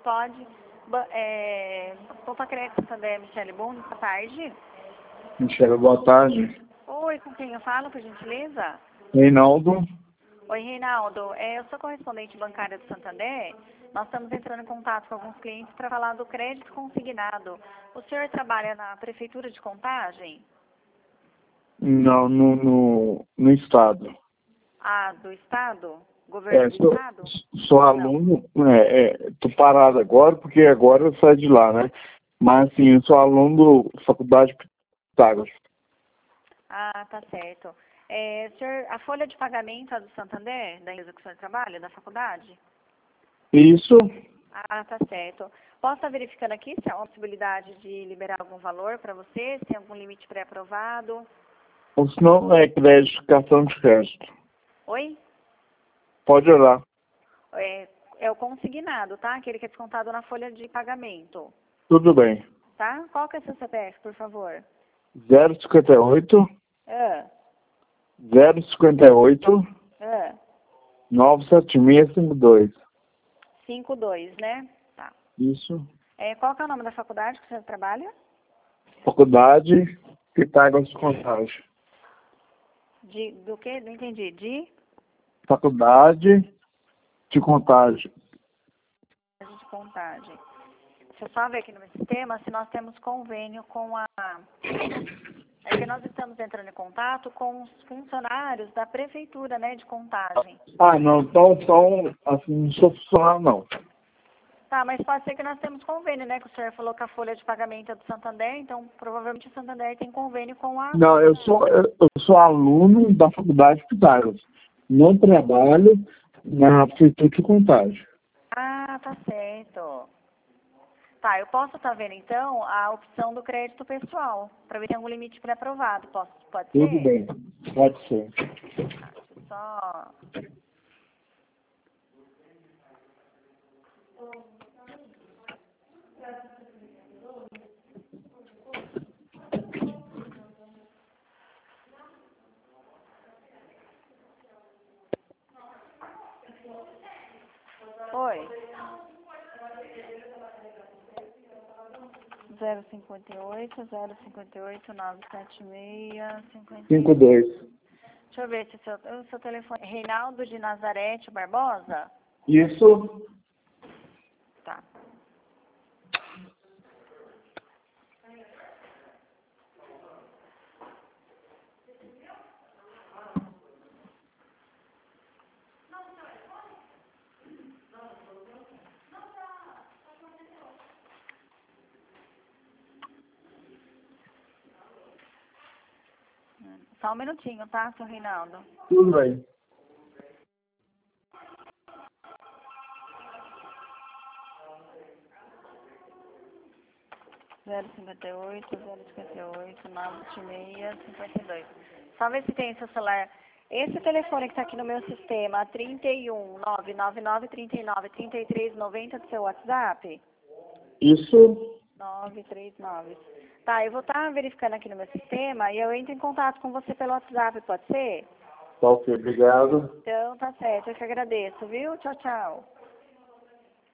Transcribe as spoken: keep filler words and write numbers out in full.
pode. Ba- É, Poupa Crédito Santander, Michele, bom, boa tarde. Michele, boa tarde. Oi, com quem eu falo, por gentileza? Reinaldo. Oi, Reinaldo. É, eu sou correspondente bancária do Santander. Nós estamos entrando em contato com alguns clientes para falar do crédito consignado. O senhor trabalha na Prefeitura de Contagem? Não, no, no, no estado. Ah, do Estado? Governo É, do sou, Estado? sou aluno, é, é, tô parado agora, porque agora eu saio de lá, né? Mas, assim, eu sou aluno da Faculdade Pitágoras. Ah, tá certo. É, senhor, a folha de pagamento é do Santander, da empresa que o senhor trabalha, da faculdade? Isso, Ah, tá certo. Posso estar verificando aqui se há uma possibilidade de liberar algum valor para você, se tem algum limite pré-aprovado? ou se não, é crédito, cartão de crédito. Oi? Pode olhar. É, é o consignado, tá? Aquele que é descontado na folha de pagamento, Tudo bem. tá? Qual que é o seu C P F, por favor? zero cinquenta e oito, Ah, zero cinquenta e oito, ah, nove sete seis cinco dois. cinco dois, né? Tá. Isso. É, qual que é o nome da faculdade que o senhor trabalha? Faculdade Pitágoras de Contagem. De, do quê? Não entendi. De? Faculdade de Contagem. De contagem. Deixa eu só ver aqui no meu sistema se nós temos convênio com a... É que nós estamos entrando em contato com os funcionários da prefeitura, né, de Contagem. Ah, não, então, então assim, não sou funcionário, não. Tá, mas pode ser que nós temos convênio, né, que o senhor falou que a folha de pagamento é do Santander, então provavelmente o Santander tem convênio com a... Não, eu sou, eu, eu sou aluno da Faculdade Pitágoras. Não trabalho na Prefeitura de Contagem. Ah, tá certo. Tá, eu posso estar vendo então a opção do crédito pessoal, para ver se tem algum limite pré-aprovado. Posso, pode Tudo ser? bem, pode ser. Tá, deixa eu só... Oi. zero cinquenta e oito, zero cinquenta e oito, nove sete seis, cinquenta e cinco um. dois. Deixa eu ver se o seu, o seu telefone... Reinaldo de Nazarete Barbosa? Isso, Tá. Só um minutinho, tá, seu Reinaldo? tudo bem. zero cinquenta e oito, zero cinquenta e oito, nove sete seis, cinquenta e dois. Só ver se tem seu celular. Esse telefone que está aqui no meu sistema, trinta e um, nove nove nove, trinta e nove, trinta e três, noventa do seu WhatsApp? Isso, nove três nove. Tá, eu vou estar verificando aqui no meu sistema e eu entro em contato com você pelo WhatsApp, pode ser? tá ok, obrigado. Então, tá certo, eu que agradeço, viu? Tchau, tchau.